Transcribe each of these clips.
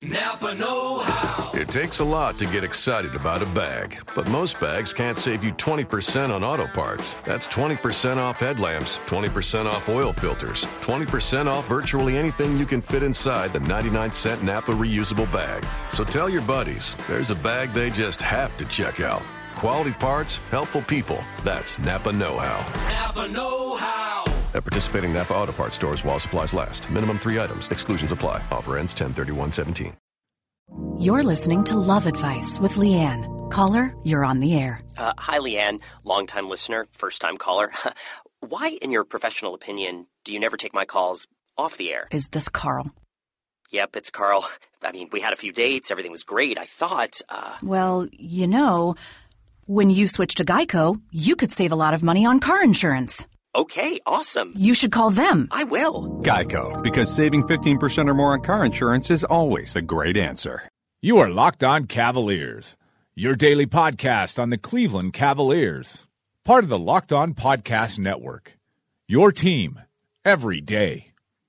Napa know-how. It takes a lot to get excited about a bag, but most bags can't save you 20% on auto parts. That's 20% off headlamps, 20% off oil filters, 20% off virtually anything you can fit inside the 99-cent Napa reusable bag. So tell your buddies, there's a bag they just have to check out. Quality parts, helpful people. That's Napa know-how. Napa know-how. At participating Napa Auto Parts stores while supplies last. Minimum 3 items. Exclusions apply. Offer ends 10/31/17. You're listening to Love Advice with Leanne. Caller, you're on the air. Hi, Leanne. Longtime listener, first-time caller. Why, in your professional opinion, do you never take my calls off the air? Is this Carl? Yep, it's Carl. I mean, we had a few dates. Everything was great. I thought, Well, you know, when you switch to Geico, you could save a lot of money on car insurance. Okay, awesome. You should call them. I will. Geico, because saving 15% or more on car insurance is always a great answer. You are Locked On Cavaliers, your daily podcast on the Cleveland Cavaliers. Part of the Locked On Podcast Network. Your team every day.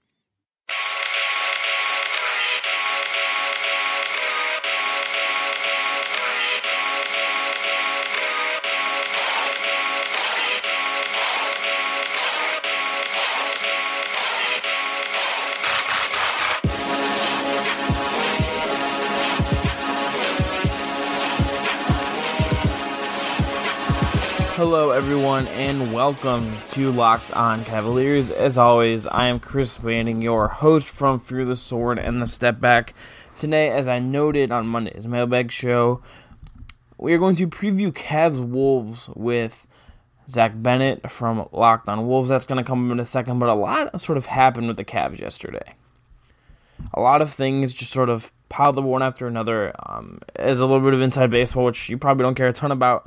Hello, everyone, and welcome to Locked On Cavaliers. As always, I am Chris Manning, your host from Fear the Sword and the Step Back. Today, as I noted on Monday's Mailbag Show, we are going to preview Cavs Wolves with Zach Bennett from Locked On Wolves. That's going to come up in a second, but a lot sort of happened with the Cavs yesterday. A lot of things just sort of piled up one after another. As a little bit of inside baseball, which you probably don't care a ton about,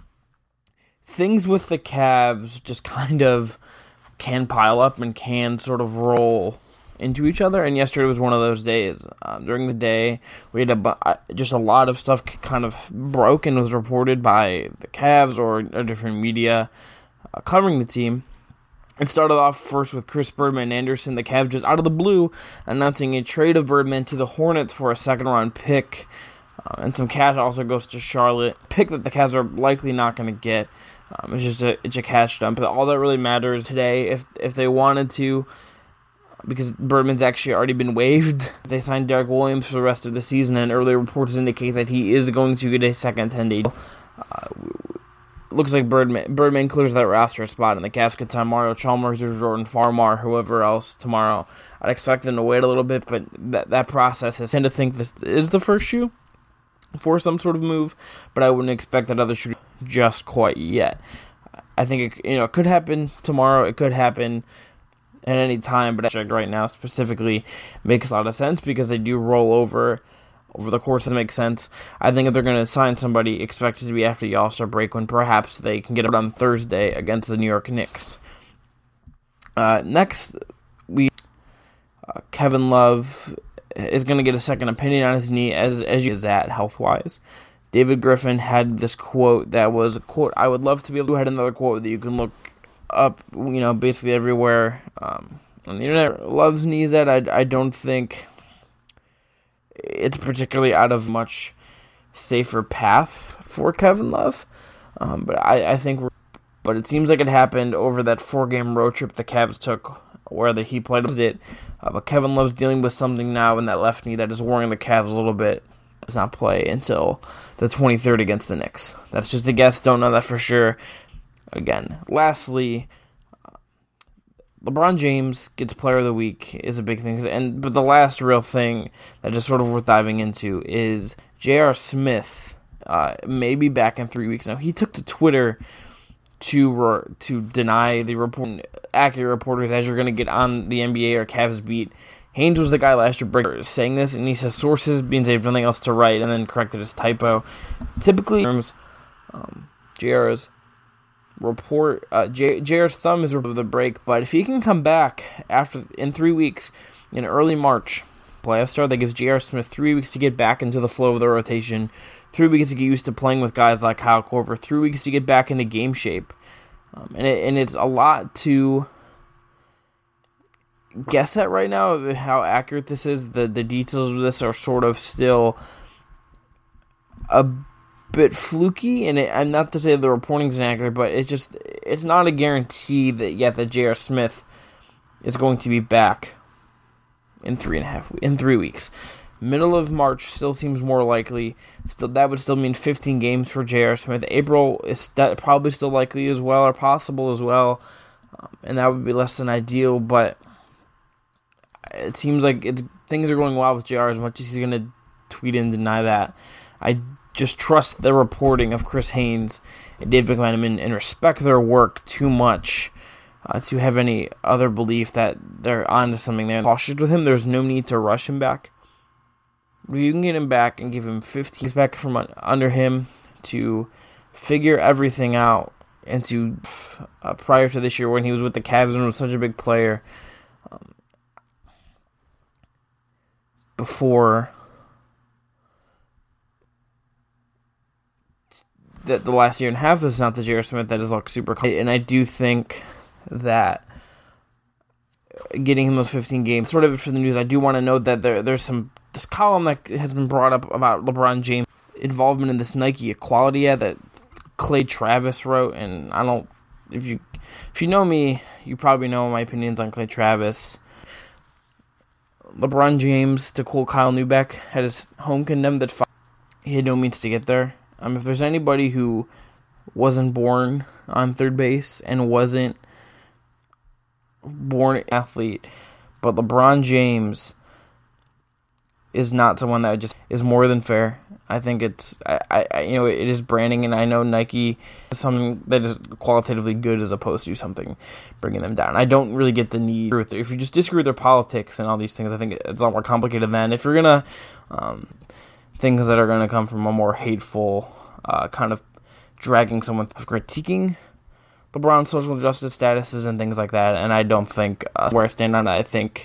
things with the Cavs just kind of can pile up and can sort of roll into each other, and yesterday was one of those days. During the day, we had just a lot of stuff kind of broke and was reported by the Cavs or different media covering the team. It started off first with Chris Birdman Anderson, the Cavs just out of the blue announcing a trade of Birdman to the Hornets for a second-round pick, and some cash also goes to Charlotte. Pick that the Cavs are likely not going to get. It's a cash dump. But all that really matters today, if they wanted to, because Birdman's actually already been waived, they signed Derek Williams for the rest of the season, and earlier reports indicate that he is going to get a second 10-day deal. Looks like Birdman clears that roster spot, and the Cavs could sign Mario Chalmers or Jordan Farmar, whoever else, tomorrow. I'd expect them to wait a little bit, but that process is. I tend to think this is the first shoe for some sort of move, but I wouldn't expect that other shoe just quite yet. I think it could happen tomorrow. It could happen at any time, but right now specifically makes a lot of sense because they do roll over the course. That makes sense. I think if they're going to sign somebody, expect it to be after the All-Star break when perhaps they can get it on Thursday against the New York Knicks. Next, Kevin Love is going to get a second opinion on his knee as you is that health-wise. David Griffin had this quote that was a quote. I would love to be able to have another quote that you can look up, basically everywhere on the internet. Love's knees that I don't think it's particularly out of much safer path for Kevin Love. But I think, but it seems like it happened over that 4-game road trip the Cavs took, where he played it. But Kevin Love's dealing with something now in that left knee that is worrying the Cavs a little bit. Does not play until the 23rd against the Knicks. That's just a guess. Don't know that for sure. Again, lastly, LeBron James gets Player of the Week is a big thing. But the last real thing that is sort of worth diving into is J.R. Smith may be back in 3 weeks. Now, he took to Twitter to deny the accurate reporters, as you're going to get on the NBA or Cavs beat. Haynes was the guy last year saying this, and he says sources means they have nothing else to write, and then corrected his typo. Typically, JR's report, JR's thumb is over the break, but if he can come back in 3 weeks, in early March, playoff start, that gives J.R. Smith 3 weeks to get back into the flow of the rotation, 3 weeks to get used to playing with guys like Kyle Korver, 3 weeks to get back into game shape, and it's a lot to. guess at right now how accurate this is. The details of this are sort of still a bit fluky, and I'm not to say the reporting's inaccurate, but it's not a guarantee that J.R. Smith is going to be back in 3 weeks. Middle of March still seems more likely. Still, that would still mean 15 games for J.R. Smith. April is that probably still likely as well, or possible as well, and that would be less than ideal. But it seems like things are going well with J.R. as much as he's going to tweet and deny that. I just trust the reporting of Chris Haynes and Dave McMenamin and respect their work too much to have any other belief that they're onto something there. Cautious with him, there's no need to rush him back. You can get him back and give him 15 days back from under him to figure everything out, and to prior to this year when he was with the Cavs and was such a big player, before that the last year and a half is not the J.R. Smith that is like super, and I do think that getting him those 15 games, sort of for the news, I do want to note that there's this column that has been brought up about LeBron James' involvement in this Nike equality ad that Clay Travis wrote, and I don't, if you know me, you probably know my opinions on Clay Travis. LeBron James, to quote Kyle Neubeck, had his home condemned at 5. He had no means to get there. If there's anybody who wasn't born on third base and wasn't born an athlete, but LeBron James is not someone that just is more than fair. I think it is branding, and I know Nike is something that is qualitatively good as opposed to something bringing them down. I don't really get the need. If you just disagree with their politics and all these things, I think it's a lot more complicated than if you're gonna things that are gonna come from a more hateful kind of dragging someone of critiquing LeBron's social justice statuses and things like that. And I don't think where I stand on it. I think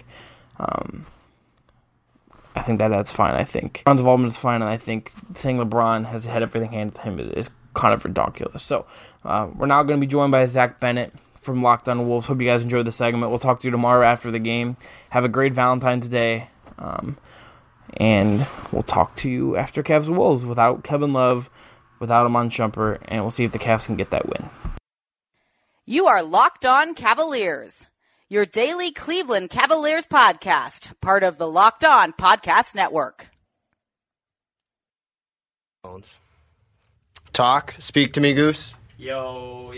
that's fine. I think LeBron's involvement is fine, and I think saying LeBron has had everything handed to him is kind of ridiculous. So we're now going to be joined by Zach Bennett from Locked On Wolves. Hope you guys enjoyed the segment. We'll talk to you tomorrow after the game. Have a great Valentine's Day, and we'll talk to you after Cavs and Wolves without Kevin Love, without Iman Shumpert, and we'll see if the Cavs can get that win. You are Locked On Cavaliers, your daily Cleveland Cavaliers podcast, part of the Locked On Podcast Network. Talk. Speak to me, Goose. Yo.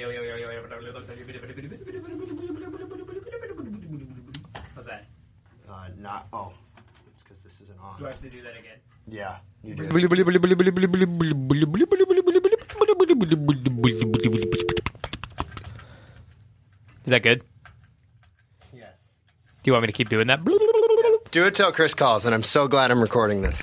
How's that? It's because this isn't on. Do I have to do that again? Yeah, you do. Is that good? Yes. Do you want me to keep doing that? Do it till Chris calls, and I'm so glad I'm recording this.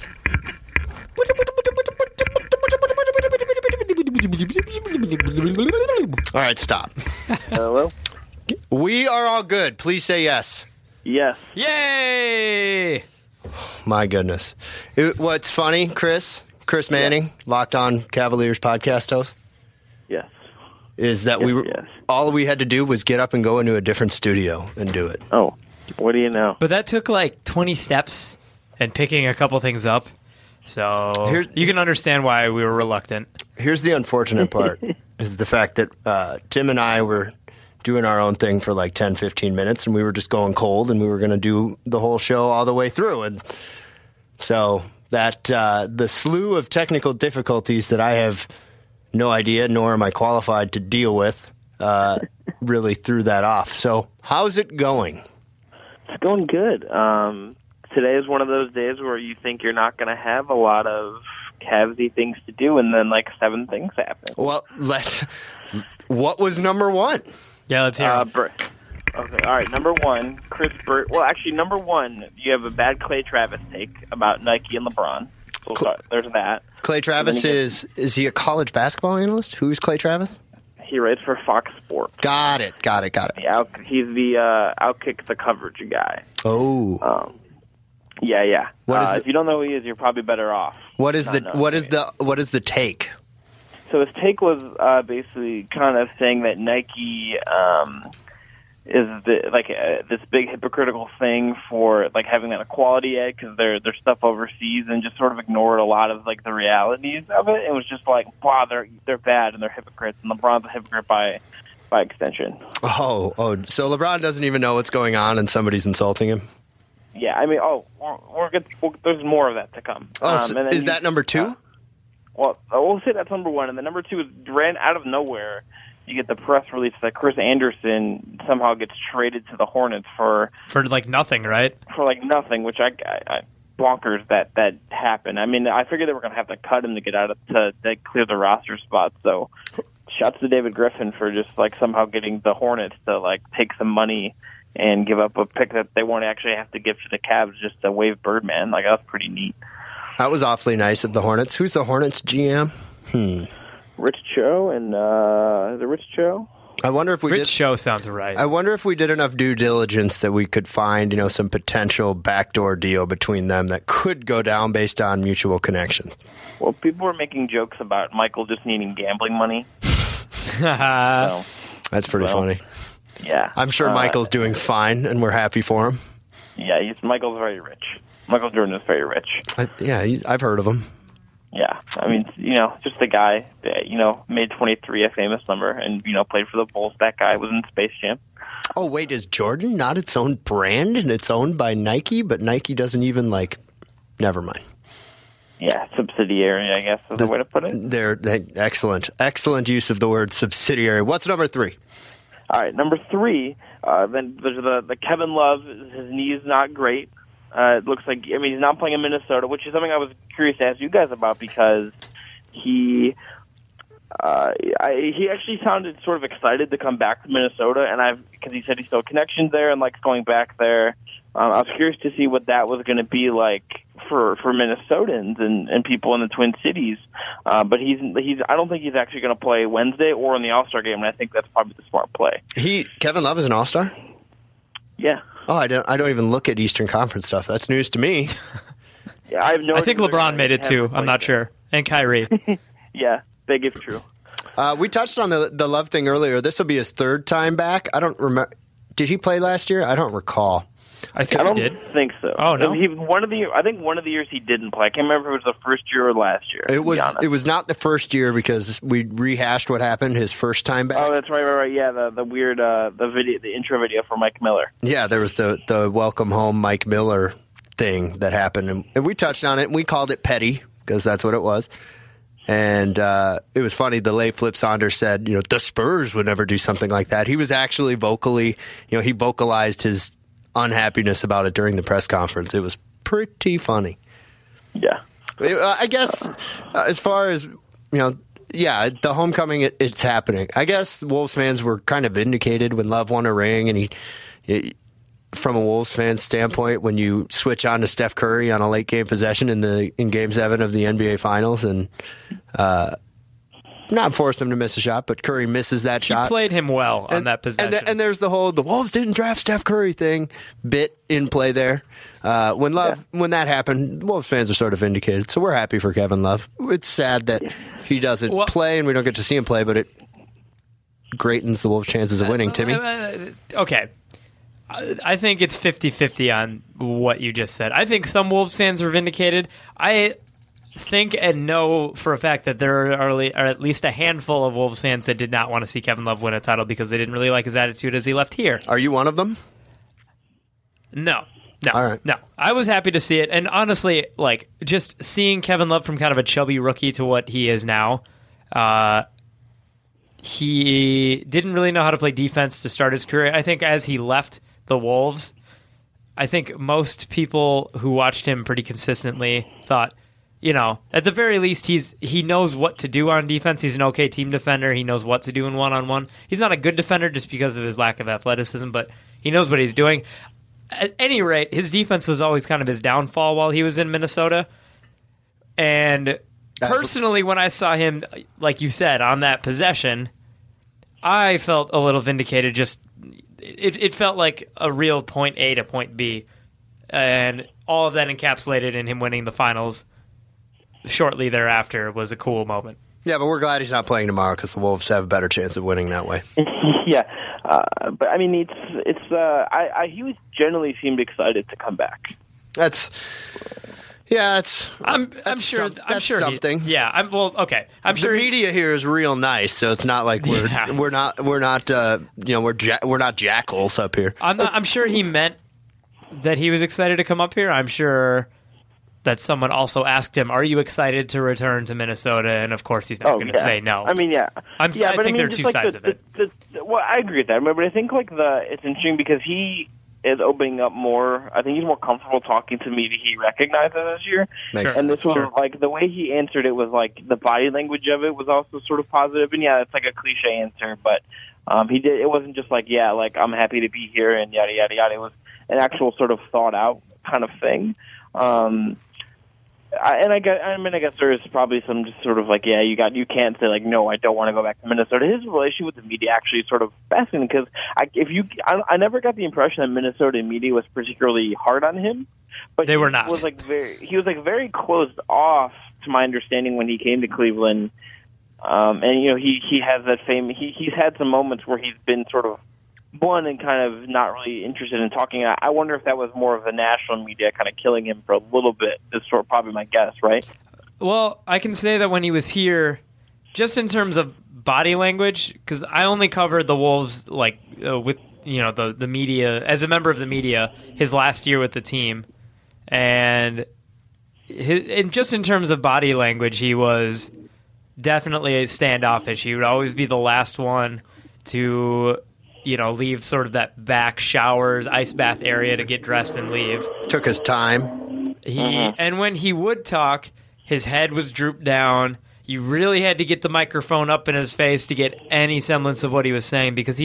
All right, stop. Hello? We are all good. Please say yes. Yes. Yay! My goodness. What's funny, Chris Manning, Locked On Cavaliers podcast host, Yes. is that all we had to do was get up and go into a different studio and do it. Oh, what do you know? But that took like 20 steps and picking a couple things up. So you can understand why we were reluctant. Here's the unfortunate part, is the fact that Tim and I were doing our own thing for like 10, 15 minutes, and we were just going cold, and we were going to do the whole show all the way through. And so that the slew of technical difficulties that I have no idea, nor am I qualified to deal with, really threw that off. So how's it going? It's going good. Today is one of those days where you think you're not going to have a lot of Cavs-y things to do, and then like 7 things happen. Well, what was number one? Yeah, let's hear it. Okay, all right, number one, Chris Burt. Well, actually, number one, you have a bad Clay Travis take about Nike and LeBron. So there's that. Clay Travis is he a college basketball analyst? Who's Clay Travis? He writes for Fox Sports. Got it. He's the Outkick the coverage guy. Oh. Yeah. If you don't know who he is, you're probably better off. What is the take? So his take was basically kind of saying that Nike this big hypocritical thing for like having that equality ad because their stuff overseas, and just sort of ignored a lot of like the realities of it. It was just like, wow, they're bad and they're hypocrites, and LeBron's a hypocrite by extension. Oh, so LeBron doesn't even know what's going on, and somebody's insulting him. Yeah, I mean, there's more of that to come. Is that number 2? Well, we'll say that's number 1, and then number 2 is ran out of nowhere. You get the press release that Chris Anderson somehow gets traded to the Hornets for like nothing, right? For like nothing, which I bonkers that happened. I mean, I figured they were going to have to cut him to get out of to clear the roster spot. So, shouts to David Griffin for just like somehow getting the Hornets to like take some money and give up a pick that they won't actually have to give to the Cavs just to waive Birdman. Like, that's pretty neat. That was awfully nice of the Hornets. Who's the Hornets GM? Rich Cho and is it Rich Cho? I wonder if Rich Cho sounds right. I wonder if we did enough due diligence that we could find, some potential backdoor deal between them that could go down based on mutual connections. Well, people were making jokes about Michael just needing gambling money. That's pretty funny. Yeah, I'm sure Michael's doing fine, and we're happy for him. Yeah, Michael's very rich. Michael Jordan is very rich. I've heard of him. Yeah, I mean, just a guy that, made 23 a famous number and, played for the Bulls. That guy was in Space Jam. Oh, wait, is Jordan not its own brand and it's owned by Nike, but Nike doesn't even, never mind. Yeah, subsidiary, I guess is the way to put it. Excellent use of the word subsidiary. What's number 3? All right, number 3, then there's the Kevin Love. His knee is not great. It looks like, he's not playing in Minnesota, which is something I was curious to ask you guys about because he actually sounded sort of excited to come back to Minnesota, and because he said he still had connections there and likes going back there. I was curious to see what that was going to be like for Minnesotans and people in the Twin Cities. But I don't think he's actually going to play Wednesday or in the All-Star game, and I think that's probably the smart play. Kevin Love is an All-Star? Yeah. Oh, I don't even look at Eastern Conference stuff. That's news to me. Yeah, I think LeBron made it too. I'm not sure. And Kyrie. Yeah, big if true. We touched on the Love thing earlier. This will be his 3rd time back. I don't remember. Did he play last year? I don't recall. I think he did. I don't think so. Oh, no? I think one of the years he didn't play. I can't remember if it was the first year or last year. It was not the first year because we rehashed what happened his first time back. Oh, that's right. Yeah, the weird the intro video for Mike Miller. Yeah, there was the welcome home Mike Miller thing that happened, and we touched on it, and we called it petty because that's what it was. And it was funny. The late Flip Saunders said, the Spurs would never do something like that. He was actually vocally, he vocalized his unhappiness about it during the press conference. It was pretty funny. Yeah. I guess as far as, the homecoming, it's happening. I guess Wolves fans were kind of vindicated when Love won a ring, and he from a Wolves fan standpoint, when you switch on to Steph Curry on a late game possession in Game 7 of the NBA Finals and not forced him to miss a shot, but Curry misses that shot. He played him well on that possession. And there's the Wolves didn't draft Steph Curry thing bit in play there. When that happened, Wolves fans are sort of vindicated. So we're happy for Kevin Love. It's sad that he doesn't play and we don't get to see him play, but it greatens the Wolves' chances of winning, Timmy. Okay. I think it's 50-50 on what you just said. I think some Wolves fans are vindicated. I think and know for a fact that there are at least a handful of Wolves fans that did not want to see Kevin Love win a title because they didn't really like his attitude as he left here. Are you one of them? No. All right. No. I was happy to see it. And honestly, just seeing Kevin Love from kind of a chubby rookie to what he is now, he didn't really know how to play defense to start his career. I think as he left the Wolves, I think most people who watched him pretty consistently thought, at the very least, he knows what to do on defense. He's an okay team defender. He knows what to do in one-on-one. He's not a good defender just because of his lack of athleticism, but he knows what he's doing. At any rate, his defense was always kind of his downfall while he was in Minnesota. And personally, when I saw him, like you said, on that possession, I felt a little vindicated. Just it felt like a real point A to point B. And all of that encapsulated in him winning the finals shortly thereafter was a cool moment. Yeah, but we're glad he's not playing tomorrow because the Wolves have a better chance of winning that way. Yeah, but I mean, he was generally seemed excited to come back. I'm sure something. I'm sure the media here is real nice, so it's not like we're not jackals up here. I'm sure he meant that he was excited to come up here. I'm sure that someone also asked him, "Are you excited to return to Minnesota?" And of course, he's not going to say no. I mean, yeah, I think there are two sides of it. Well, I agree with that, but I think it's interesting because he is opening up more. I think he's more comfortable talking to me that he recognizes this year. And this was like the way he answered it was like the body language of it was also sort of positive. And yeah, it's like a cliche answer, but he did. It wasn't just like I'm happy to be here and yada yada yada. It was an actual sort of thought out kind of thing. I guess there is probably some just sort of like, you can't say like, no, I don't want to go back to Minnesota. His relationship with the media actually is sort of fascinating because I never got the impression that Minnesota media was particularly hard on him, but they were not. He was very closed off to my understanding when he came to Cleveland, and he has that fame. He's had some moments where he's been sort of blunt and kind of not really interested in talking. I wonder if that was more of the national media kind of killing him for a little bit. Is probably my guess, right? Well, I can say that when he was here, just in terms of body language, because I only covered the Wolves with the media as a member of the media his last year with the team, and just in terms of body language, he was definitely standoffish. He would always be the last one to leave sort of that back showers, ice bath area to get dressed and leave. Took his time. And when he would talk, his head was drooped down. You really had to get the microphone up in his face to get any semblance of what he was saying because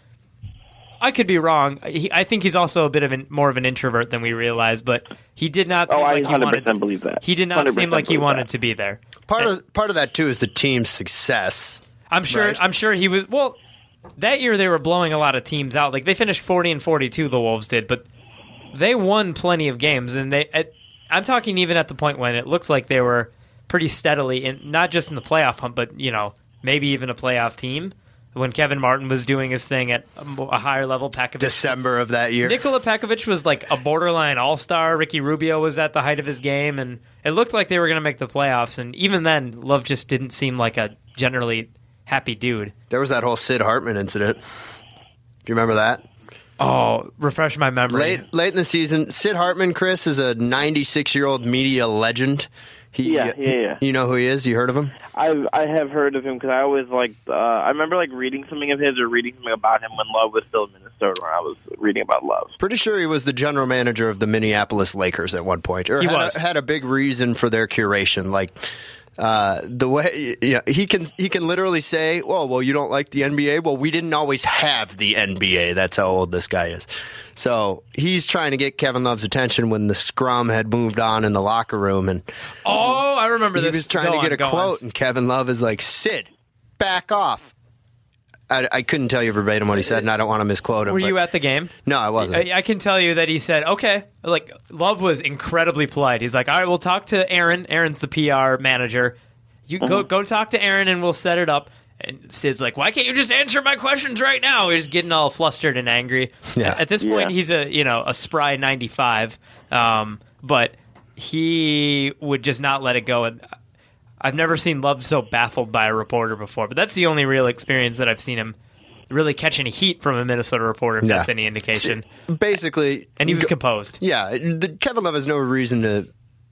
I could be wrong. I think he's also a bit of more of an introvert than we realize, but he did not seem like he wanted to believe that. He did not seem like he wanted to be there. Part of that too is the team's success. I'm sure he was. Well, that year they were blowing a lot of teams out. Like they finished 40-42, the Wolves did, but they won plenty of games. And I'm talking even at the point when it looks like they were pretty steadily in, not just in the playoff hunt, but maybe even a playoff team. When Kevin Martin was doing his thing at a higher level, Pekovic. December of that year. Nikola Pekovic was like a borderline all-star. Ricky Rubio was at the height of his game, and it looked like they were going to make the playoffs. And even then, Love just didn't seem like a generally happy dude. There was that whole Sid Hartman incident. Do you remember that? Oh, refresh my memory. Late in the season, Sid Hartman, Chris, is a 96-year-old media legend. Yeah. You know who he is? You heard of him? I have heard of him because I always I remember reading something of his or reading something about him when Love was still in Minnesota when I was reading about Love. Pretty sure he was the general manager of the Minneapolis Lakers at one point. Or he had a big reason for their curation. The way he can literally say, well, you don't like the NBA? Well, we didn't always have the NBA. That's how old this guy is. So he's trying to get Kevin Love's attention when the scrum had moved on in the locker room, and I remember this. He was trying to get a quote, and Kevin Love is like, "Sid, back off." I couldn't tell you verbatim what he said, and I don't want to misquote him. Were you at the game? No, I wasn't. I can tell you that he said, okay. Love was incredibly polite. He's like, all right, we'll talk to Aaron. Aaron's the PR manager. You go talk to Aaron, and we'll set it up. And Sid's like, why can't you just answer my questions right now? He's getting all flustered and angry. Yeah. At this point, he's a spry 95, but he would just not let it go. And I've never seen Love so baffled by a reporter before, but that's the only real experience that I've seen him really catch any heat from a Minnesota reporter, if that's any indication. Basically. And he was composed. Yeah. Kevin Love has no reason to,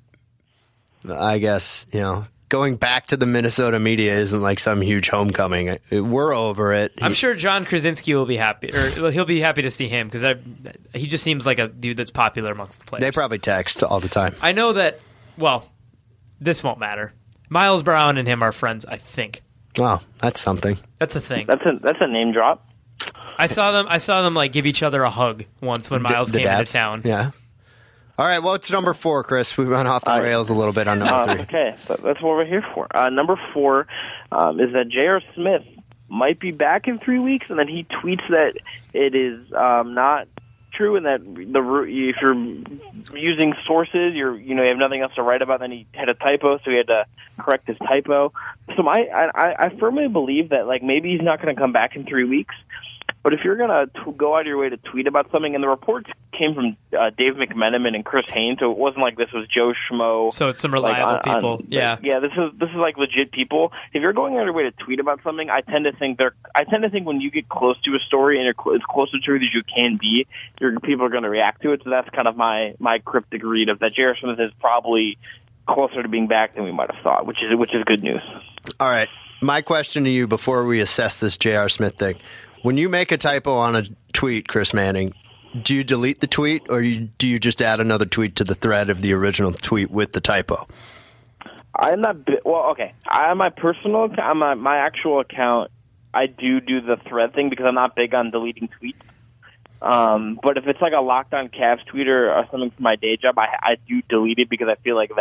I guess, going back to the Minnesota media isn't like some huge homecoming. We're over it. I'm sure John Krasinski will be happy, or he'll be happy to see him because he just seems like a dude that's popular amongst the players. They probably text all the time. I know that. Well, this won't matter. Miles Brown and him are friends, I think. Oh, that's something. That's a thing. That's a name drop. I saw them give each other a hug once when Miles came into town. Yeah. All right, what's number 4, Chris? We went off the rails a little bit on number 3. Okay, that's what we're here for. Number 4 is that J.R. Smith might be back in 3 weeks, and then he tweets that it is not true, and that if you're using sources, you have nothing else to write about. Then he had a typo, so he had to correct his typo. So I firmly believe that like maybe he's not going to come back in 3 weeks. But if you're going to go out of your way to tweet about something, and the reports came from Dave McMenamin and Chris Haynes, so it wasn't like this was Joe Schmo. So it's some reliable people. Yeah. This is like legit people. If you're going out of your way to tweet about something, I tend to think when you get close to a story and you're as close to truth as you can be, people are going to react to it. So that's kind of my cryptic read of that. J.R. Smith is probably closer to being back than we might have thought, which is good news. All right. My question to you before we assess this J.R. Smith thing. When you make a typo on a tweet, Chris Manning, do you delete the tweet or do you just add another tweet to the thread of the original tweet with the typo? I'm not okay. On my personal account, on my actual account, I do the thread thing because I'm not big on deleting tweets. But if it's like a Locked On Cavs tweet or something for my day job, I do delete it because I feel like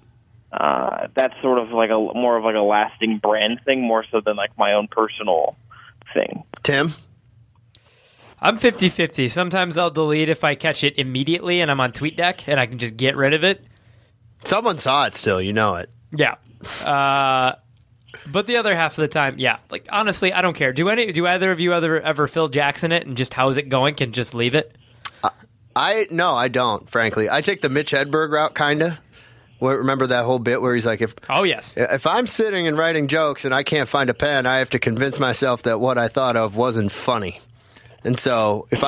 that's sort of like more of like a lasting brand thing, more so than like my own personal thing. Tim? I'm 50-50. Sometimes I'll delete if I catch it immediately and I'm on TweetDeck and I can just get rid of it. Someone saw it still, you know it. Yeah. But the other half of the time, yeah. Like honestly, I don't care. Do either of you ever Phil Jackson it and just how's it going? Can just leave it? No, I don't, frankly. I take the Mitch Hedberg route, kinda. Remember that whole bit where he's like, if I'm sitting and writing jokes and I can't find a pen, I have to convince myself that what I thought of wasn't funny. And so if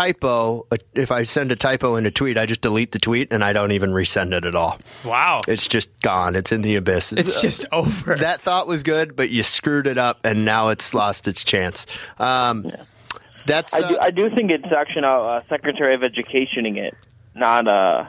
I send a typo in a tweet, I just delete the tweet and I don't even resend it at all. Wow. It's just gone. It's in the abyss. It's just over. That thought was good, but you screwed it up and now it's lost its chance. That's I do think it's actually Secretary of Educationing it, not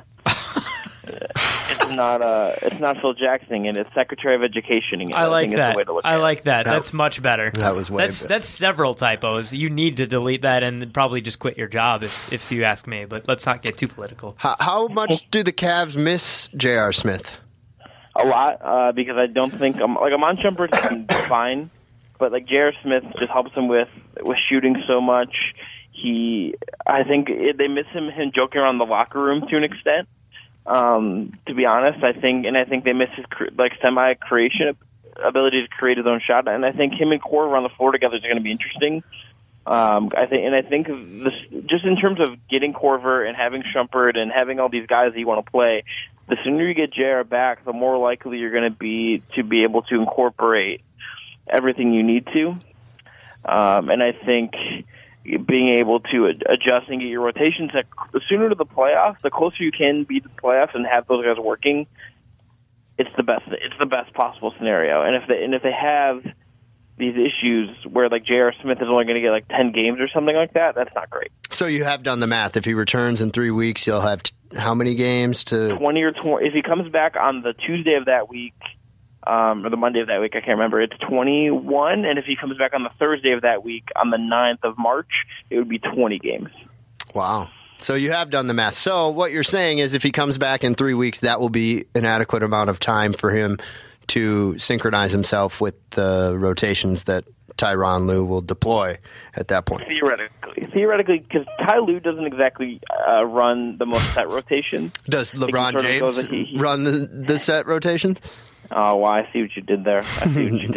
it's not Phil Jacksoning it. It's Secretary of Educationing it. I like think that. It's the way to look I at like it. that. That's much better. That was way better. That's several typos. You need to delete that and probably just quit your job if you ask me. But let's not get too political. How much do the Cavs miss J.R. Smith? A lot, because I don't think Amon Shumpert's fine, but like J.R. Smith just helps him with shooting so much. I think they miss him joking around the locker room to an extent. To be honest, I think they miss his semi-creation ability to create his own shot, and I think him and Korver on the floor together is going to be interesting. I think this, just in terms of getting Korver and having Shumpert and having all these guys that you want to play, the sooner you get JR back, the more likely you're going to be able to incorporate everything you need to. And I think being able to adjust and get your rotations, the sooner to the playoffs, the closer you can be to the playoffs and have those guys working, it's the best possible scenario. And if they have these issues where like J.R. Smith is only going to get like 10 games or something like that, that's not great. So you have done the math. If he returns in 3 weeks, you'll have how many games to 20 or 20? If he comes back on the Tuesday of that week, or the Monday of that week, I can't remember, it's 21. And if he comes back on the Thursday of that week, on the 9th of March, it would be 20 games. Wow. So you have done the math. So what you're saying is if he comes back in 3 weeks, that will be an adequate amount of time for him to synchronize himself with the rotations that Tyronn Lue will deploy at that point. Theoretically, because Ty Lue doesn't exactly run the most set rotations. Does LeBron James run the set rotations? Oh, well, I see what you did there. But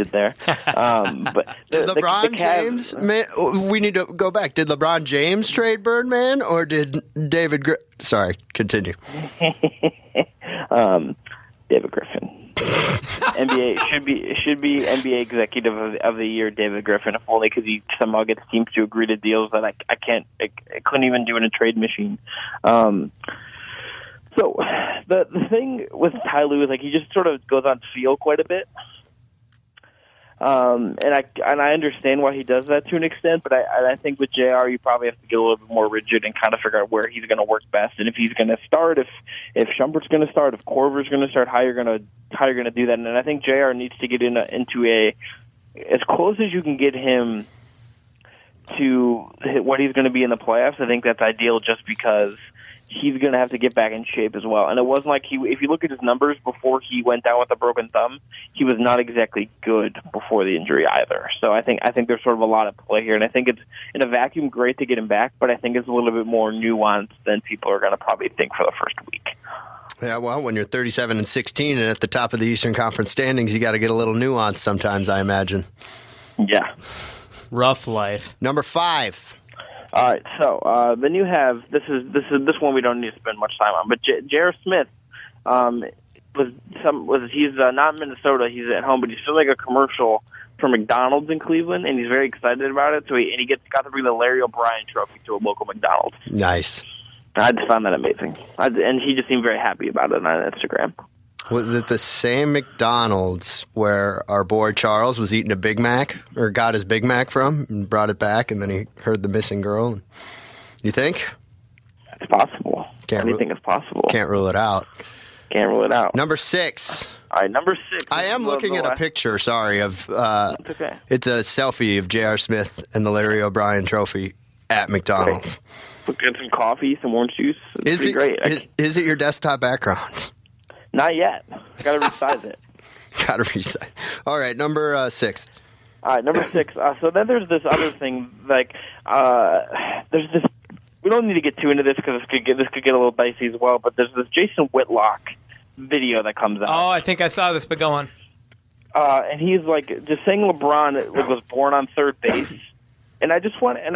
did LeBron James? We need to go back. Did LeBron James trade Birdman, or did David? Sorry, continue. David Griffin. NBA should be NBA Executive of the Year, David Griffin, if only because he somehow gets teams to agree to deals that I couldn't even do in a trade machine. So the thing with Ty Lue is like he just sort of goes on feel quite a bit, and I understand why he does that to an extent. But I think with JR you probably have to get a little bit more rigid and kind of figure out where he's going to work best, and if he's going to start, if Shumpert's going to start, if Korver's going to start, how you're going to do that. And I think JR needs to get into as close as you can get him to what he's going to be in the playoffs. I think that's ideal, just because he's going to have to get back in shape as well. And it wasn't like if you look at his numbers before he went down with a broken thumb, he was not exactly good before the injury either. So I think there's sort of a lot at play here, and I think it's in a vacuum great to get him back, but I think it's a little bit more nuanced than people are going to probably think for the first week. Yeah, well, when you're 37-16 and at the top of the Eastern Conference standings, you got to get a little nuance sometimes, I imagine. Yeah. Rough life. Number 5. All right, so then you have this one we don't need to spend much time on, but J.R. Smith he's not in Minnesota, he's at home, but he's still like a commercial for McDonald's in Cleveland, and he's very excited about it. So he got to bring the Larry O'Brien Trophy to a local McDonald's. Nice. I just found that amazing, and he just seemed very happy about it on Instagram. Was it the same McDonald's where our boy Charles was eating a Big Mac, or got his Big Mac from, and brought it back, and then he heard the missing girl? You think? It's possible. Anything is possible. Can't rule it out. Can't rule it out. Number 6. All right, number 6. I am looking at a picture, of it's okay. It's a selfie of J.R. Smith and the Larry O'Brien Trophy at McDonald's. Right. Get some coffee, some orange juice. It's pretty great. Is it your desktop background? Not yet. I got to resize it. Got to resize. All right, number 6. All right, number 6. So then there's this other thing, like there's this. We don't need to get too into this because this could get a little dicey as well. But there's this Jason Whitlock video that comes out. Oh, I think I saw this, but go on. And he's like just saying LeBron was born on third base, and I just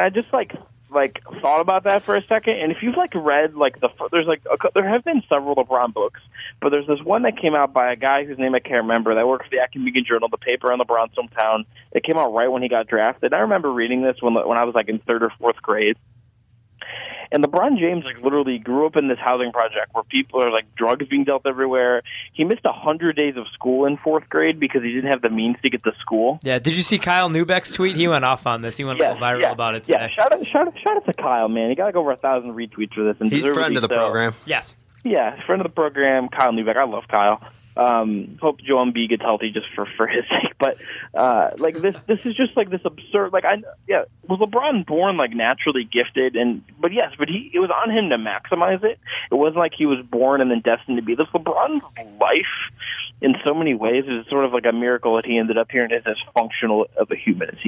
thought about that for a second. And if you've read there have been several LeBron books, but there's this one that came out by a guy whose name I can't remember that works for the Academic Journal, the paper on LeBron's hometown. It came out right when he got drafted. I remember reading this when I was in 3rd or 4th grade. And LeBron James literally grew up in this housing project where people are drugs being dealt everywhere. He missed 100 days of school in 4th grade because he didn't have the means to get to school. Yeah, did you see Kyle Neubeck's tweet? He went off on this. He went a little viral about it today. Yeah, shout out to Kyle, man. He got over 1,000 retweets for this. And he's friend of the program. Yes. Yeah, friend of the program, Kyle Neubeck. I love Kyle. Hope Joel Embiid gets healthy just for his sake. But this is just this absurd. Was LeBron born naturally gifted? But it was on him to maximize it. It wasn't like he was born and then destined to be this. LeBron's life, in so many ways, is sort of a miracle that he ended up here and is as functional of a human as he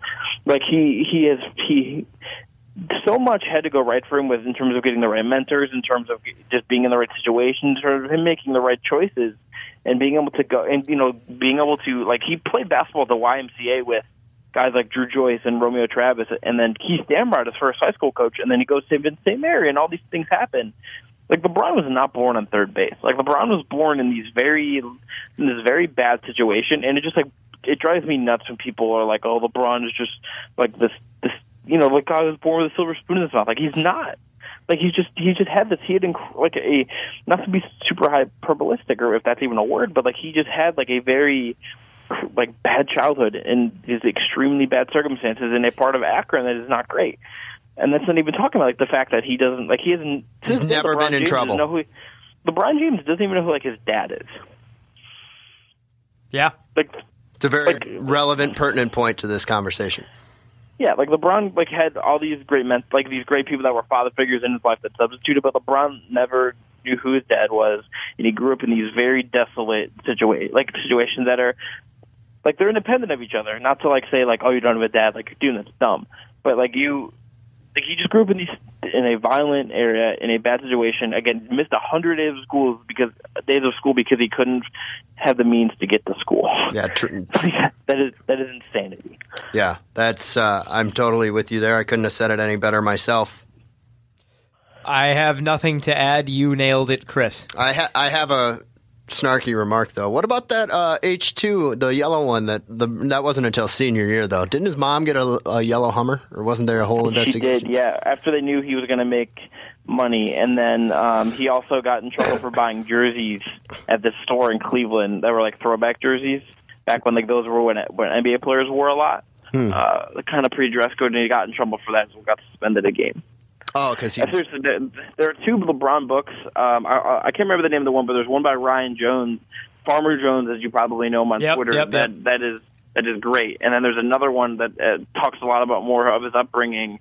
is. He so much had to go right for him in terms of getting the right mentors, in terms of just being in the right situation, in terms of him making the right choices, and being able to go and being able to he played basketball at the YMCA with guys like Drew Joyce and Romeo Travis, and then Keith Damrod, his first high school coach, and then he goes to St. Vincent St. Mary, and all these things happen. LeBron was not born on third base. LeBron was born in this very bad situation, and it drives me nuts when people are like, "Oh, LeBron is just this." I was born with a silver spoon in his mouth. He's not. He just had this. He had not to be super hyperbolistic, or if that's even a word, but he just had a very bad childhood and his extremely bad circumstances in a part of Akron that is not great. And that's not even talking about the fact that he doesn't He's never been in trouble. LeBron James doesn't even know who his dad is. Yeah, it's a very relevant, pertinent point to this conversation. Yeah, LeBron had all these great men, these great people that were father figures in his life that substituted, but LeBron never knew who his dad was, and he grew up in these very desolate situations that are they're independent of each other. Not to say oh, you don't have a dad, you're doing that's dumb, but he just grew up in a violent area in a bad situation. Again, missed 100 days of school because he couldn't have the means to get to school. Yeah, that is insanity. Yeah, that's I'm totally with you there. I couldn't have said it any better myself. I have nothing to add. You nailed it, Chris. I have a snarky remark though. What about that H2, the yellow one? That wasn't until senior year though. Didn't his mom get a yellow Hummer, or wasn't there a whole investigation? She did, yeah. After they knew he was going to make money, and then he also got in trouble for buying jerseys at this store in Cleveland that were throwback jerseys back when those were when NBA players wore a lot. The kind of pre-dress code, and he got in trouble for that, so got suspended a game. Oh, because there are 2 LeBron books. I can't remember the name of the one, but there's one by Ryan Jones, Farmer Jones, as you probably know him on Twitter. That is great. And then there's another one that talks a lot about more of his upbringing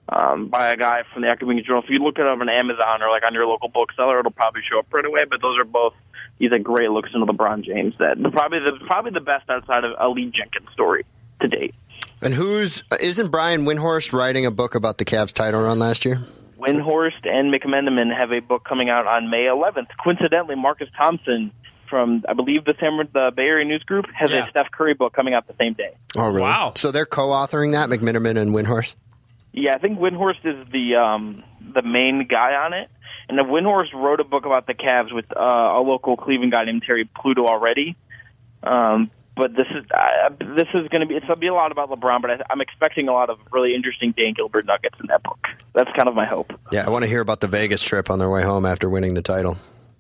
by a guy from the Academic Journal. If you look it up on Amazon or like on your local bookseller, it'll probably show up right away. But those are both these great looks into LeBron James. That probably the best outside of a Lee Jenkins story to date. And isn't Brian Windhorst writing a book about the Cavs title run last year? Windhorst and McMenamin have a book coming out on May 11th. Coincidentally, Marcus Thompson from, I believe, the Bay Area News Group has a Steph Curry book coming out the same day. Oh, really? Wow. So they're co-authoring that, McMenamin and Windhorst? Yeah, I think Windhorst is the main guy on it. And Windhorst wrote a book about the Cavs with a local Cleveland guy named Terry Pluto already. But this is going to be, it's going to be a lot about LeBron, but I'm expecting a lot of really interesting Dan Gilbert nuggets in that book. That's kind of my hope. Yeah, I want to hear about the Vegas trip on their way home after winning the title.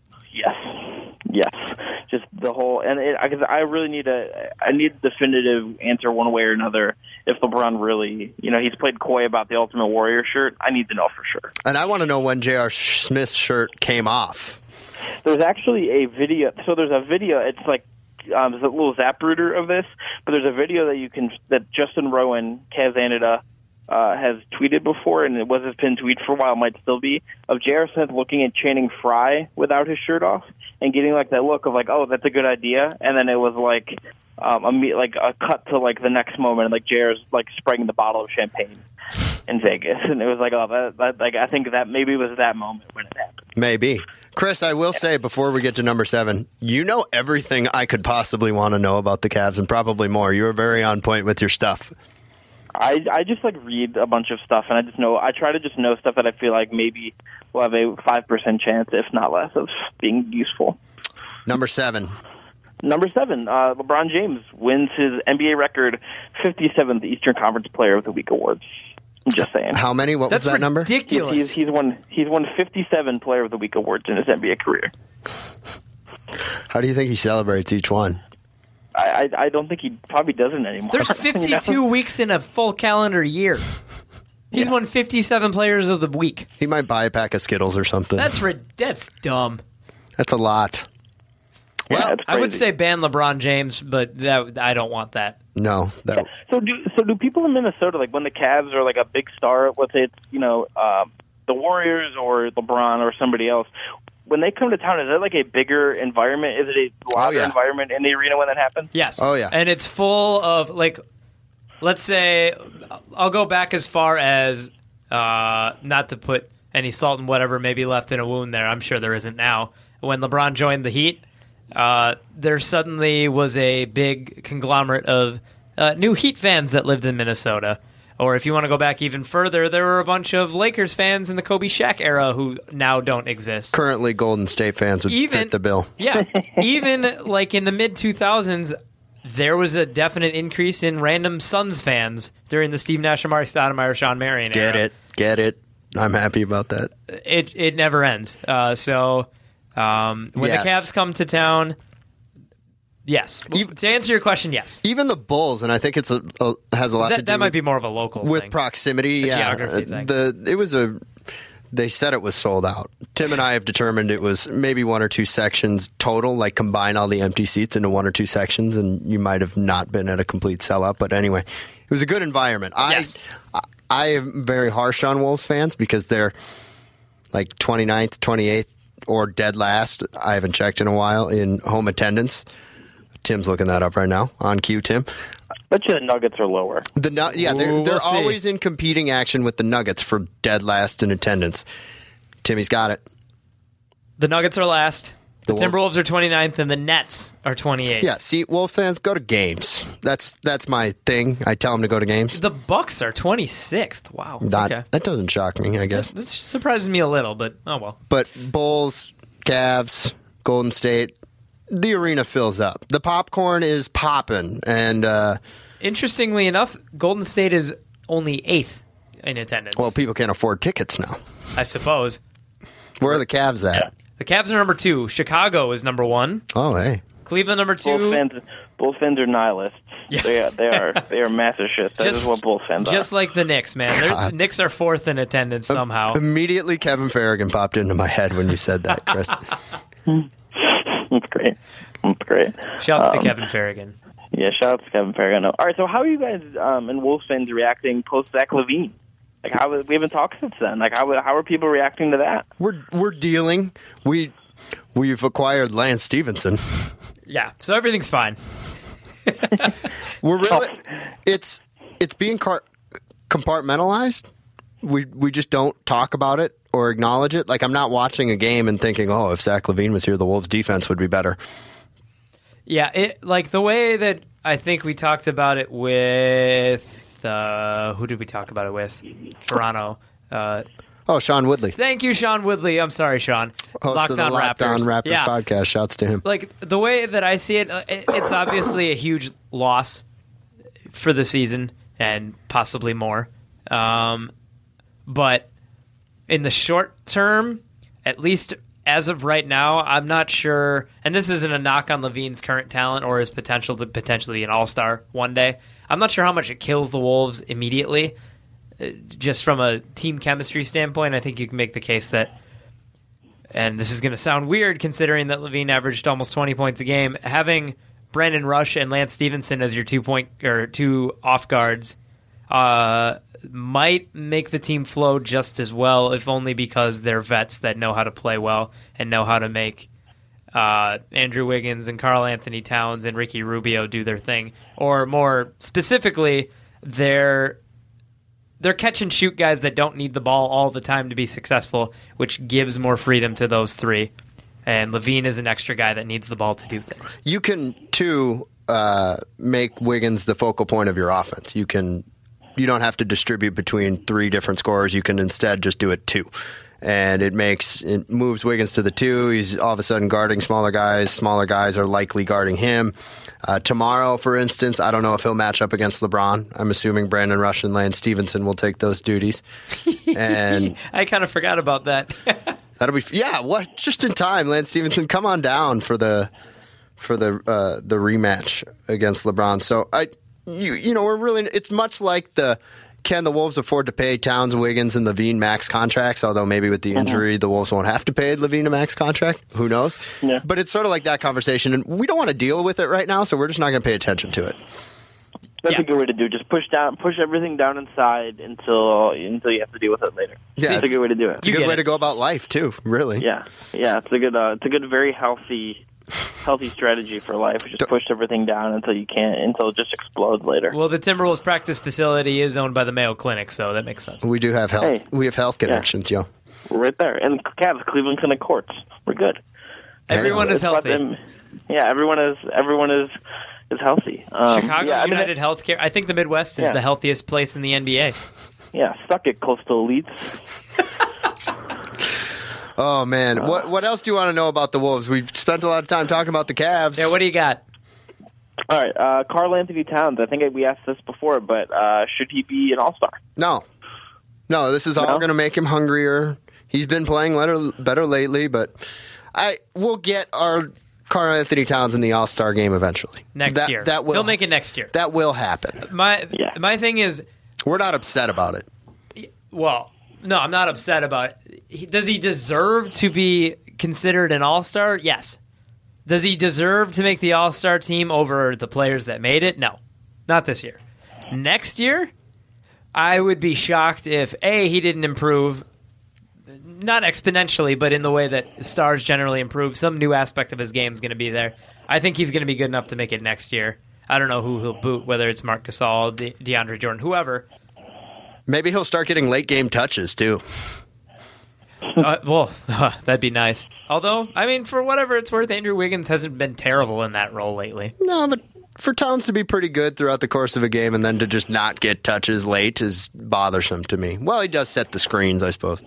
Yes. Just the whole, and because I really need a definitive answer one way or another. If LeBron really, he's played coy about the Ultimate Warrior shirt, I need to know for sure. And I want to know when J.R. Smith's shirt came off. There's actually a video. So there's a video. It's like there's a little Zapruder of this, but there's a video that Justin Rowan, Cavs Canada, has tweeted before, and it was his pinned tweet for a while, might still be, of J.R. Smith looking at Channing Frye without his shirt off and getting like that look of like, oh, that's a good idea, and then it was like a cut to like the next moment, and like J.R.'s like spraying the bottle of champagne in Vegas, and it was like, oh, that like I think that maybe was that moment when it happened. Maybe. Chris, I will say before we get to number 7, you know everything I could possibly want to know about the Cavs and probably more. You are very on point with your stuff. I just like read a bunch of stuff, and I try to just know stuff that I feel like maybe will have a 5% chance, if not less, of being useful. Number 7, LeBron James wins his NBA record 57th Eastern Conference Player of the Week awards. I'm just saying. How many? What was that number? Ridiculous. He's won 57 Player of the Week awards in his NBA career. How do you think he celebrates each one? I don't think he probably doesn't anymore. There's 52 weeks in a full calendar year. He's won 57 Players of the Week. He might buy a pack of Skittles or something. That's dumb. That's a lot. Well, I would say ban LeBron James, but I don't want that. No. So do people in Minnesota, like when the Cavs are like a big star, let's say it's the Warriors or LeBron or somebody else, when they come to town, is it like a bigger environment? Is it a louder environment in the arena when that happens? Yes. Oh, yeah. And it's full of, like, let's say, I'll go back as far as, not to put any salt and whatever maybe left in a wound there. I'm sure there isn't now. When LeBron joined the Heat, there suddenly was a big conglomerate of new Heat fans that lived in Minnesota. Or if you want to go back even further, there were a bunch of Lakers fans in the Kobe Shaq era who now don't exist. Currently, Golden State fans would fit the bill. Yeah. Even like in the mid-2000s, there was a definite increase in random Suns fans during the Steve Nash, Amari Stoudemire, Sean Marion era. Get it. I'm happy about that. It never ends. When the Cavs come to town... Yes. To answer your question, yes. Even the Bulls, and I think it's has a lot to do that might be more of a local with thing. proximity. Geography thing. They said it was sold out. Tim and I have determined it was maybe 1 or 2 sections total, like combine all the empty seats into 1 or 2 sections, and you might have not been at a complete sellout. But anyway, it was a good environment. Yes. I am very harsh on Wolves fans because they're like 29th, 28th, or dead last. I haven't checked in a while in home attendance. Tim's looking that up right now. On cue, Tim. Bet you the Nuggets are lower. They're always in competing action with the Nuggets for dead last in attendance. Timmy's got it. The Nuggets are last. The Timberwolves are 29th, and the Nets are 28th. Yeah, see, Wolf fans, go to games. That's my thing. I tell them to go to games. The Bucks are 26th. Wow. Okay. That doesn't shock me, I guess. That surprises me a little, but oh well. But Bulls, Cavs, Golden State, the arena fills up. The popcorn is popping. And interestingly enough, Golden State is only 8th in attendance. Well, people can't afford tickets now, I suppose. Where are the Cavs at? Yeah. The Cavs are number 2. Chicago is number 1. Oh, hey. Cleveland number 2. Bulls fans are nihilists. Yeah. They are masochists. That is what Bulls fans are. Just like the Knicks, man. Knicks are 4th in attendance somehow. Immediately, Kevin Farragon popped into my head when you said that, Chris. That's great. Shouts to Kevin Farragon. Yeah, shout out to Kevin Farragon. All right, so how are you guys and Wolves fans reacting post Zach LaVine? Like, we haven't talked since then. Like, how are people reacting to that? We're dealing. We've acquired Lance Stevenson. Yeah, so everything's fine. We're really. It's being compartmentalized. We just don't talk about it or acknowledge it. Like, I'm not watching a game and thinking, oh, if Zach LaVine was here, the Wolves' defense would be better. Yeah, like the way that I think we talked about it with who did we talk about it with? Toronto. Sean Woodley. Thank you, Sean Woodley. I'm sorry, Sean. Host of the Locked On Raptors podcast. Shouts to him. Like, the way that I see it, it's obviously a huge loss for the season and possibly more. But in the short term, at least as of right now, I'm not sure, and this isn't a knock on LaVine's current talent or his potential to potentially be an all-star one day. I'm not sure how much it kills the Wolves immediately. Just from a team chemistry standpoint, I think you can make the case that, and this is going to sound weird considering that LaVine averaged almost 20 points a game, having Brandon Rush and Lance Stevenson as your 2 off guards might make the team flow just as well, if only because they're vets that know how to play well and know how to make Andrew Wiggins and Karl Anthony Towns and Ricky Rubio do their thing. Or more specifically, they're catch and shoot guys that don't need the ball all the time to be successful, which gives more freedom to those three. And LaVine is an extra guy that needs the ball to do things. You can, too, make Wiggins the focal point of your offense. You don't have to distribute between 3 different scorers. You can instead just do it 2. And it moves Wiggins to the 2. He's all of a sudden guarding smaller guys. Smaller guys are likely guarding him. Tomorrow, for instance, I don't know if he'll match up against LeBron. I'm assuming Brandon Rush and Lance Stevenson will take those duties. And I kind of forgot about that. That'll be just in time. Lance Stevenson, come on down for the rematch against LeBron. So we're really, it's much like can the Wolves afford to pay Towns, Wiggins, and LaVine max contracts? Although maybe with the injury, the Wolves won't have to pay LaVine a max contract. Who knows? Yeah. But it's sort of like that conversation, and we don't want to deal with it right now, so we're just not going to pay attention to it. That's a good way to do it. Just push everything down inside until you have to deal with it later. Yeah, it's a good way to do it. It's a good way to go about life too. Really. Yeah. It's a good, very healthy strategy for life. Just push everything down until it just explodes later. Well, the Timberwolves practice facility is owned by the Mayo Clinic, so that makes sense. We do have health. Hey. We have health connections, yo. We're right there. And Cavs, Cleveland Clinic courts. We're good. Everyone is healthy. Everyone is healthy. Chicago United Healthcare. I think the Midwest is the healthiest place in the NBA. Yeah, suck it, Coastal Elites. Oh, man. What else do you want to know about the Wolves? We've spent a lot of time talking about the Cavs. Yeah, what do you got? All right, Karl Anthony Towns. I think we asked this before, but should he be an all-star? No, this is all going to make him hungrier. He's been playing better lately, but we'll get our Karl Anthony Towns in the all-star game eventually. Next year. He'll make it next year. That will happen. My thing is, we're not upset about it. Well, no, I'm not upset about it. Does he deserve to be considered an all-star? Yes. Does he deserve to make the all-star team over the players that made it? No. Not this year. Next year, I would be shocked if, A, he didn't improve, not exponentially, but in the way that stars generally improve. Some new aspect of his game is going to be there. I think he's going to be good enough to make it next year. I don't know who he'll boot, whether it's Marc Gasol, DeAndre Jordan, whoever. Maybe he'll start getting late-game touches, too. That'd be nice. Although, I mean, for whatever it's worth, Andrew Wiggins hasn't been terrible in that role lately. No, but for Towns to be pretty good throughout the course of a game and then to just not get touches late is bothersome to me. Well, he does set the screens, I suppose.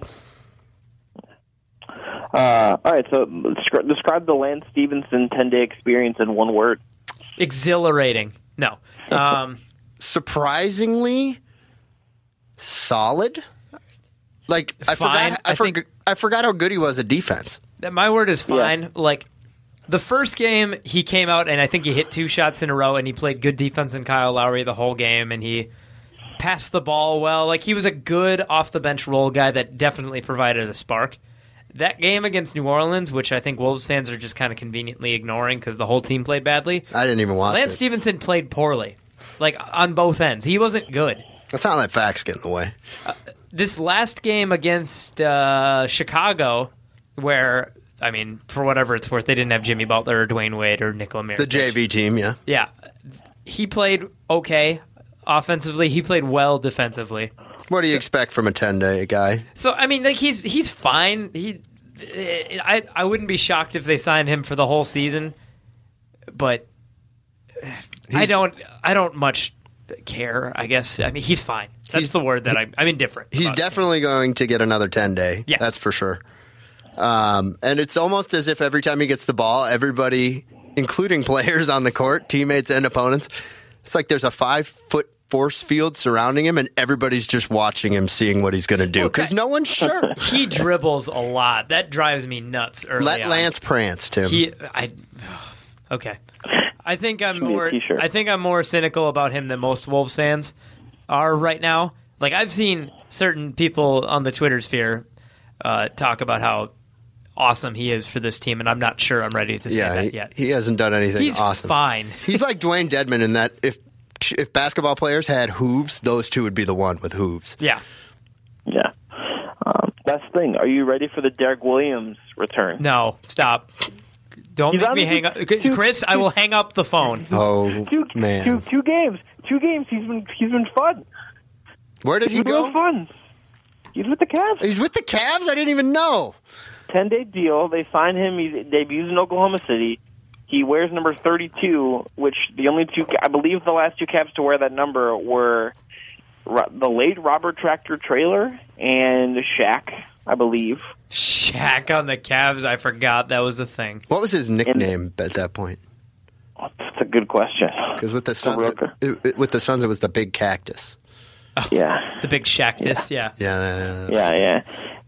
All right, so describe the Lance Stevenson 10-day experience in one word. Exhilarating. No. Surprisingly solid. Like, I forgot how good he was at defense. My word is fine. Yeah. Like, the first game, he came out, and I think he hit 2 shots in a row, and he played good defense in Kyle Lowry the whole game, and he passed the ball well. Like, he was a good off-the-bench role guy that definitely provided a spark. That game against New Orleans, which I think Wolves fans are just kind of conveniently ignoring because the whole team played badly. I didn't even watch Lance it. Stevenson played poorly, like, on both ends. He wasn't good. Let's not let facts get in the way. This last game against Chicago, where, I mean, for whatever it's worth, they didn't have Jimmy Butler or Dwayne Wade or Nikola Mirotic. The JV team, yeah. Yeah. He played okay offensively. He played well defensively. What do you expect from a 10-day guy? So, I mean, like he's fine. I wouldn't be shocked if they signed him for the whole season, but I don't much care, I guess. I mean, he's fine. That's the word that I'm indifferent. He's definitely going to get another 10-day. Yes. That's for sure. And it's almost as if every time he gets the ball, everybody, including players on the court, teammates and opponents, it's like there's a 5-foot force field surrounding him, and everybody's just watching him, seeing what he's going to do, because no one's sure. He dribbles a lot. That drives me nuts early Let on. Lance prance, Tim. Okay. I think I'm more cynical about him than most Wolves fans are right now. Like, I've seen certain people on the Twitter sphere talk about how awesome he is for this team, and I'm not sure I'm ready to say that yet. He hasn't done anything awesome. He's fine. He's like Dwayne Dedmon in that if basketball players had hooves, those two would be the one with hooves. Yeah. Yeah. That's the thing. Are you ready for the Derek Williams return? No. Stop. Don't make me hang up. Chris, I will hang up the phone. Oh, man. Two games. He's been fun. Where did he go? Real fun. He's with the Cavs. He's with the Cavs? I didn't even know. 10-day deal. They signed him. He debuts in Oklahoma City. He wears number 32, which I believe the last two Cavs to wear that number were the late Robert Tractor Trailer and Shaq, I believe. Shaq on the Cavs? I forgot that was the thing. What was his nickname at that point? That's a good question. Because with the Suns, it was the Big Cactus. Oh, yeah. The Big Shactus, yeah. Yeah.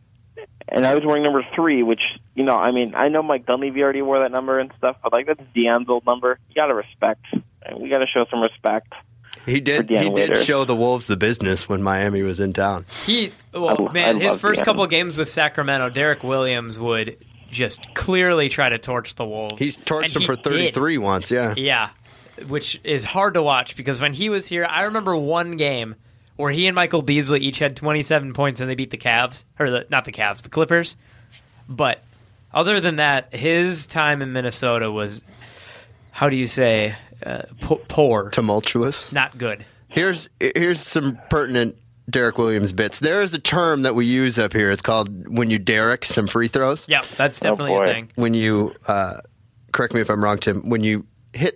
And I was wearing number 3, which, I mean, I know Mike Dunleavy already wore that number and stuff, but, that's Deion's old number. You got to respect. We got to show some respect. He did show the Wolves the business when Miami was in town. His first couple games with Sacramento, Derek Williams would just clearly try to torch the Wolves. He's torched them for 33 once, yeah. Yeah, which is hard to watch because when he was here, I remember one game where he and Michael Beasley each had 27 points and they beat the Cavs. Not the Cavs, the Clippers. But other than that, his time in Minnesota was, how do you say, poor. Tumultuous. Not good. Here's some pertinent Derek Williams bits. There is a term that we use up here. It's called when you Derek some free throws. Yeah, that's definitely a thing. When you, correct me if I'm wrong, Tim, when you hit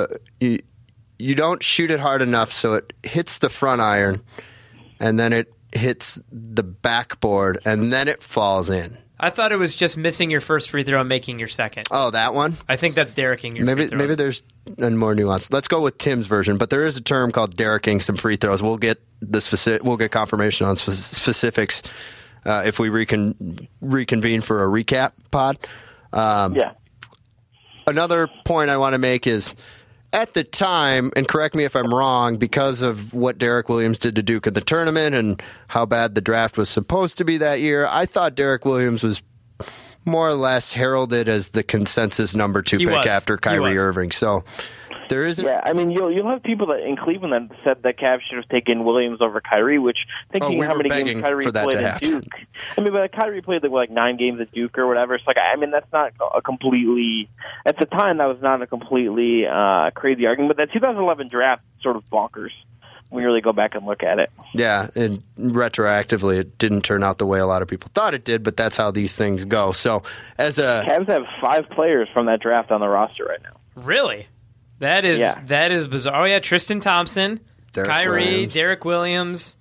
you don't shoot it hard enough so it hits the front iron, and then it hits the backboard, and then it falls in. I thought it was just missing your first free throw and making your second. Oh, that one? I think that's Dereking your free throws. Maybe there's more nuance. Let's go with Tim's version, but there is a term called Dereking some free throws. We'll get confirmation on specifics if we reconvene for a recap pod. Yeah. Another point I want to make is, at the time, and correct me if I'm wrong, because of what Derek Williams did to Duke in the tournament and how bad the draft was supposed to be that year, I thought Derek Williams was more or less heralded as the consensus number 2 pick after Kyrie Irving. So there isn't. Yeah, I mean, you'll have people that in Cleveland that said that Cavs should have taken Williams over Kyrie, which thinking how many games Kyrie played at Duke. I mean, but Kyrie played like 9 games at Duke or whatever. So I mean, that's not a completely. At the time, that was not a completely crazy argument. But that 2011 draft is sort of bonkers when you really go back and look at it. Yeah, and retroactively, it didn't turn out the way a lot of people thought it did, but that's how these things go. So Cavs have 5 players from that draft on the roster right now. Really? That is bizarre. Oh, yeah, Tristan Thompson, Kyrie, Derek Williams.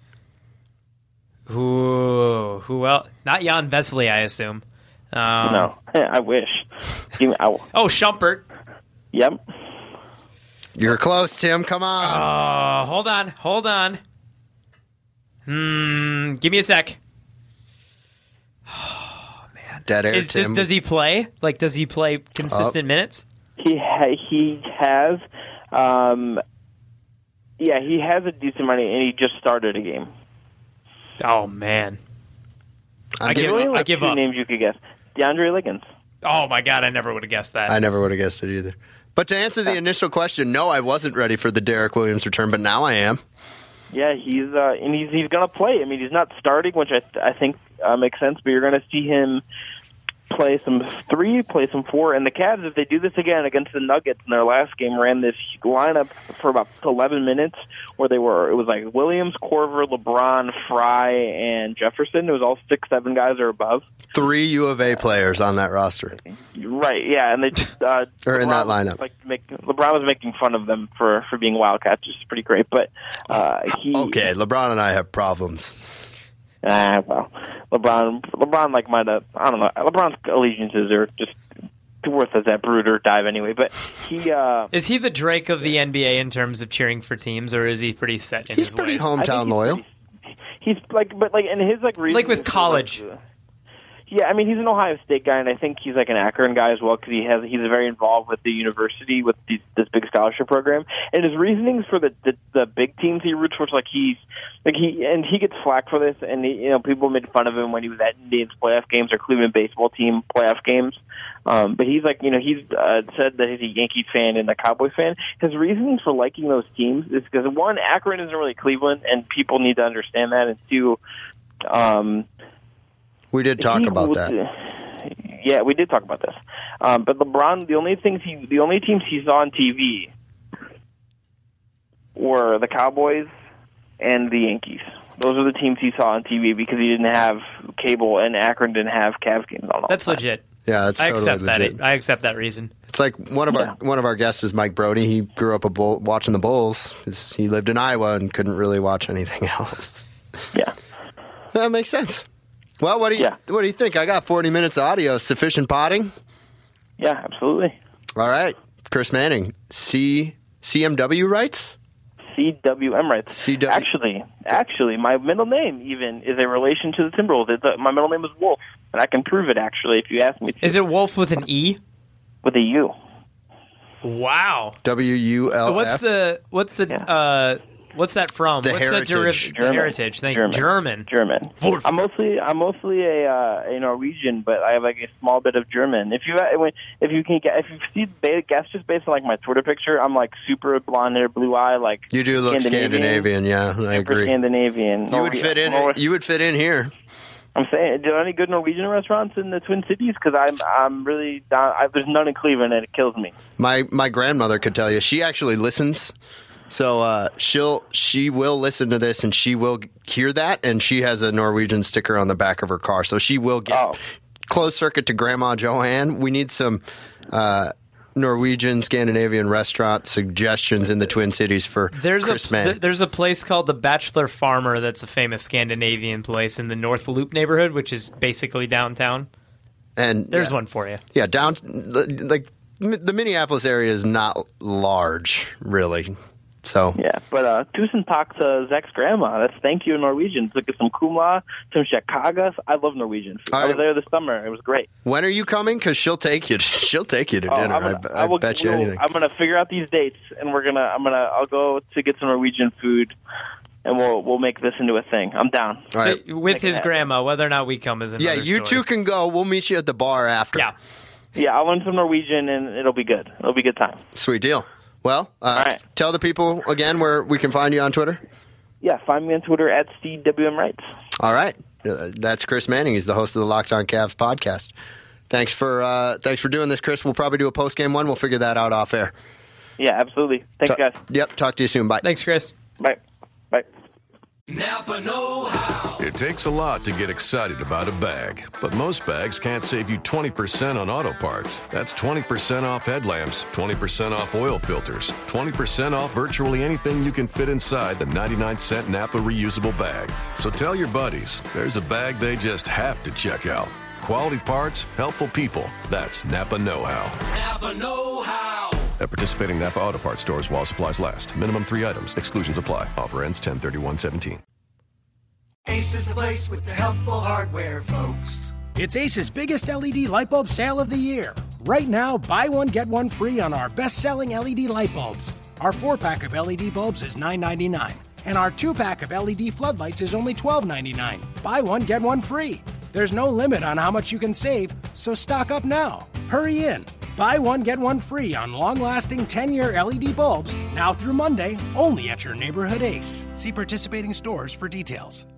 Who else? Not Jan Vesely, I assume. No, I wish. Shumpert. Yep. You're close, Tim. Come on. Oh, hold on. Give me a sec. Oh, man. Dead air, Tim. Does he play? Like, does he play consistent minutes? He has. He has a decent amount, and he just started a game. Oh, man. I give up. 2 names you could guess. DeAndre Liggins. Oh, my God. I never would have guessed that. I never would have guessed it either. But to answer the initial question, no, I wasn't ready for the Derek Williams return, but now I am. Yeah, he's going to play. I mean, he's not starting, which I think makes sense, but you're going to see him play some 3, play some 4, and the Cavs, if they do this again against the Nuggets in their last game, ran this lineup for about 11 minutes where it was like Williams, Korver, LeBron, Fry, and Jefferson. It was all 6-7 guys or above. 3 U of A players on that roster. Right, yeah, and they just or in that lineup. LeBron was making fun of them for being Wildcats, which is pretty great. But okay, LeBron and I have problems. Well, LeBron might have, I don't know. LeBron's allegiances are just worth that Bruder dive anyway. But he is he the Drake of the NBA in terms of cheering for teams, or is he pretty set in his ways? He's pretty hometown loyal. He's and his reason, like with college. Yeah, I mean, he's an Ohio State guy, and I think he's like an Akron guy as well because he's very involved with the university with this big scholarship program. And his reasonings for the big teams he roots for, he gets flack for this, and people made fun of him when he was at Indians playoff games or Cleveland baseball team playoff games. But he's he's said that he's a Yankees fan and a Cowboys fan. His reasonings for liking those teams is because, one, Akron isn't really Cleveland, and people need to understand that, and two, we did talk about that. Yeah, we did talk about this. But LeBron, the only teams he saw on TV were the Cowboys and the Yankees. Those are the teams he saw on TV because he didn't have cable and Akron didn't have Cavs games on all That's the time. legit. Yeah, that's totally legit. I accept that reason. It's like one of our guests is Mike Brody. He grew up watching the Bulls. He lived in Iowa and couldn't really watch anything else. Yeah, that makes sense. Well, what do you think? I got 40 minutes of audio. Sufficient potting? Yeah, absolutely. All right. Chris Manning, CMW rights? CWM rights. Actually, my middle name even is a relation to the Timberwolves. My middle name is Wolf, and I can prove it, actually, if you ask me to. Is it Wolf with an E? With a U. Wow. WULF? What's that from? The What's heritage. The heritage. German. I'm mostly a Norwegian, but I have a small bit of German. If you see guess just based on my Twitter picture, I'm super blonde hair, blue eye, you do look Scandinavian. Yeah, I agree. Scandinavian. You would fit in. You would fit in here. I'm saying, are there any good Norwegian restaurants in the Twin Cities? Because I'm really down. There's none in Cleveland, and it kills me. My grandmother could tell you. She actually listens. So she will listen to this and she will hear that, and she has a Norwegian sticker on the back of her car. So she will get closed circuit to Grandma Joanne. We need some Norwegian, Scandinavian restaurant suggestions in the Twin Cities for Chris Manning. There's a place called the Bachelor Farmer that's a famous Scandinavian place in the North Loop neighborhood, which is basically downtown. And there's one for you. Yeah, the Minneapolis area is not large, really. So yeah, but tusen takk to Zach's grandma. That's thank you in Norwegian. Took some kumla, some shakagas. I love Norwegian food. I was there this summer. It was great. When are you coming? Because she'll take you. She'll take you to dinner. I bet you anything. I'm gonna figure out these dates, and I'll go to get some Norwegian food, and we'll make this into a thing. I'm down. So with his grandma, whether or not we come is another story. You two can go. We'll meet you at the bar after. Yeah, I'll learn some Norwegian, and it'll be good. It'll be a good time. Sweet deal. Well, tell the people again where we can find you on Twitter. Yeah, find me on Twitter at CWM Rights. All right. That's Chris Manning. He's the host of the Locked On Cavs podcast. Thanks for doing this, Chris. We'll probably do a post-game one. We'll figure that out off air. Yeah, absolutely. Thanks, guys. Yep. Talk to you soon. Bye. Thanks, Chris. Bye. Bye. Napa know-how. It takes a lot to get excited about a bag, but most bags can't save you 20% on auto parts. That's 20% off headlamps, 20% off oil filters, 20% off virtually anything you can fit inside the 99-cent Napa reusable bag. So tell your buddies, there's a bag they just have to check out. Quality parts, helpful people. That's Napa know-how. Napa know-how. At participating Napa Auto Parts stores while supplies last. Minimum 3 items. Exclusions apply. Offer ends 10/31/17. Ace is the place with the helpful hardware, folks. It's Ace's biggest LED light bulb sale of the year. Right now, buy one, get one free on our best-selling LED light bulbs. Our 4-pack of LED bulbs is $9.99, and our 2-pack of LED floodlights is only $12.99. Buy one, get one free. There's no limit on how much you can save, so stock up now. Hurry in. Buy one, get one free on long-lasting 10-year LED bulbs now through Monday, only at your neighborhood Ace. See participating stores for details.